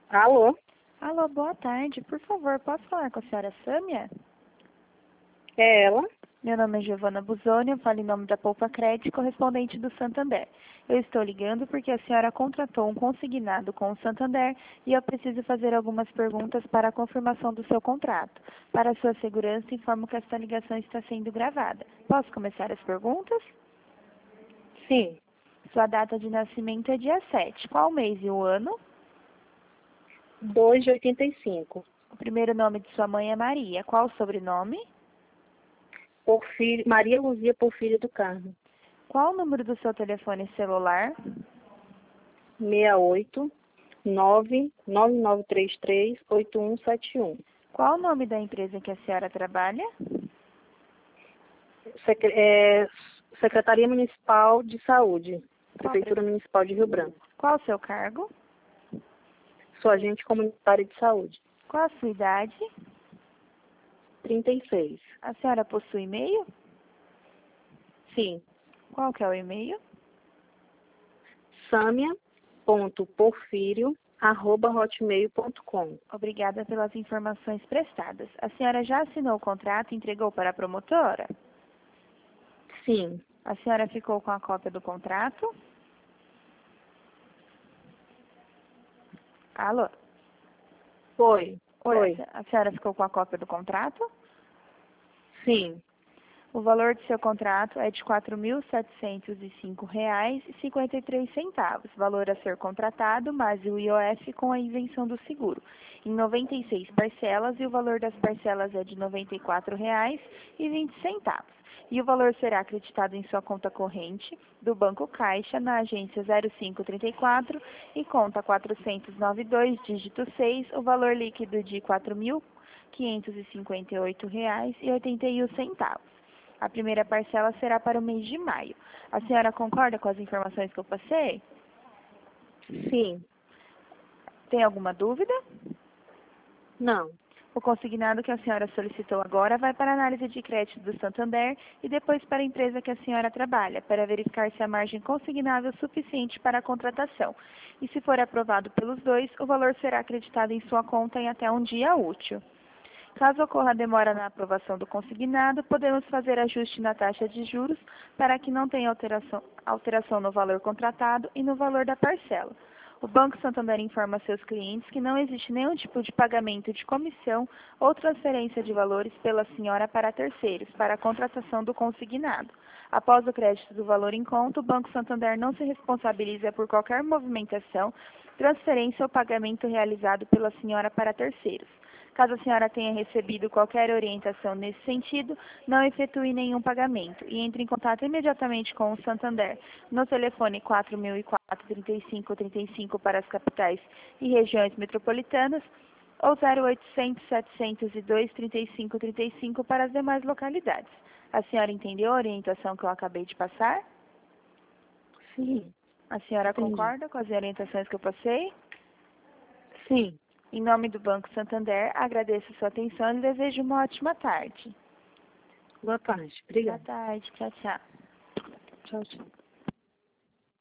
Alô? Alô, boa tarde. Por favor, posso falar com a senhora Sâmia? É ela? Meu nome é Giovana Busoni, eu falo em nome da Poupa Crédito, correspondente do Santander. Eu estou ligando porque a senhora contratou um consignado com o Santander e eu preciso fazer algumas perguntas para a confirmação do seu contrato. Para a sua segurança, informo que esta ligação está sendo gravada. Posso começar as perguntas? Sim. Sua data de nascimento é dia 7. Qual o mês e o ano? 2 de 85. O primeiro nome de sua mãe é Maria. Qual o sobrenome? Maria Luzia Porfírio do Carmo. Qual o número do seu telefone celular? 68 99933 8171. Qual o nome da empresa em que a senhora trabalha? Secretaria Municipal de Saúde, Prefeitura Municipal de Rio Branco. Qual o seu cargo? Sou agente comunitário de saúde. Qual a sua idade? 36. A senhora possui e-mail? Sim. Qual que é o e-mail? samia.porfirio@hotmail.com. Obrigada pelas informações prestadas. A senhora já assinou o contrato e entregou para a promotora? Sim. A senhora ficou com a cópia do contrato? Alô? Oi. A senhora ficou com a cópia do contrato? Sim. O valor do seu contrato é de R$ 4.705,53, valor a ser contratado, mais o IOF com a isenção do seguro, em 96 parcelas, e o valor das parcelas é de R$ 94,20. E o valor será acreditado em sua conta corrente do Banco Caixa, na agência 0534 e conta 492, dígito 6, o valor líquido de R$ 4.558,81. A primeira parcela será para o mês de maio. A senhora concorda com as informações que eu passei? Sim. Tem alguma dúvida? Não. O consignado que a senhora solicitou agora vai para a análise de crédito do Santander e depois para a empresa que a senhora trabalha, para verificar se a margem consignável é suficiente para a contratação. E se for aprovado pelos dois, o valor será acreditado em sua conta em até um dia útil. Caso ocorra demora na aprovação do consignado, podemos fazer ajuste na taxa de juros para que não tenha alteração no valor contratado e no valor da parcela. O Banco Santander informa a seus clientes que não existe nenhum tipo de pagamento de comissão ou transferência de valores pela senhora para terceiros, para a contratação do consignado. Após o crédito do valor em conta, o Banco Santander não se responsabiliza por qualquer movimentação, transferência ou pagamento realizado pela senhora para terceiros. Caso a senhora tenha recebido qualquer orientação nesse sentido, não efetue nenhum pagamento e entre em contato imediatamente com o Santander no telefone 4004-3535 para as capitais e regiões metropolitanas ou 0800-702-3535 para as demais localidades. A senhora entendeu a orientação que eu acabei de passar? Sim. A senhora Entendi. concorda com as orientações que eu passei? Sim. Em nome do Banco Santander, agradeço sua atenção e desejo uma ótima tarde. Boa tarde. Obrigada. Boa tarde. Tchau, tchau. Tchau, tchau.